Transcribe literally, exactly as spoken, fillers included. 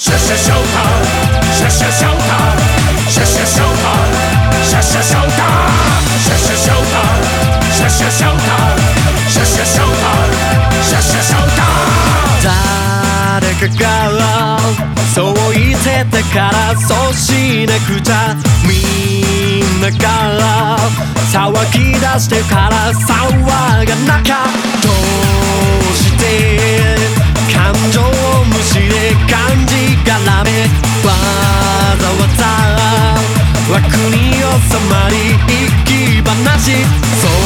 シャシャシャウタシャシャシャウタシャシャシャウタシャシャシャウタシャシャシャウタシャシャシャウタシャシャシャウタシャシャシャウタ誰かがそう言ってたからそうしなくちゃみんなが騒ぎ出してから騒がなきゃどうして感情を無視で感じがらめわざわざ枠に収まり生き話そう